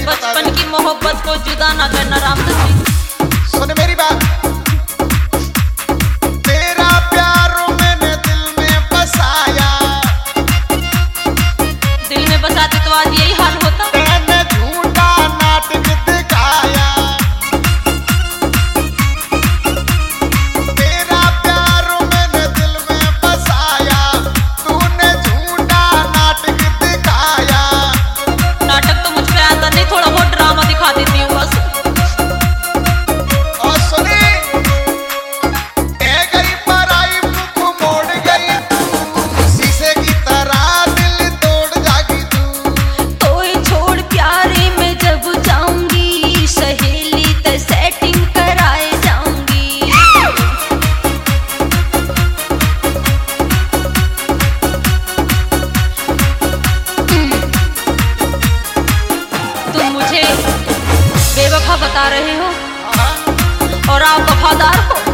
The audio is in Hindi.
बचपन की मोहब्बत को जुदा ना करना रामदास जी। सुन मेरी बात, तेरा प्यार मैंने दिल में बसाया, दिल में बसाते तो आज यही हाल होता। मैंने झूठा नाटक दिखाया, तेरा प्यार मैंने दिल में बसाया, तूने झूठा नाटक दिखाया। नाटक तो मुझ पे आता नहीं, थोड़ा बहुत ड्रामा दिखा देती हूँ बस। और सुने, कह गई पराई मुख मोड़ गई तू, शीशे की तरह दिल तोड़ जागी तू। तोय छोड़ प्यारे में जब जाऊंगी, सहेली ते सेटिंग कराए जाऊंगी। तुम मुझे बेवफा बता रहे हो और आप वफादार हो।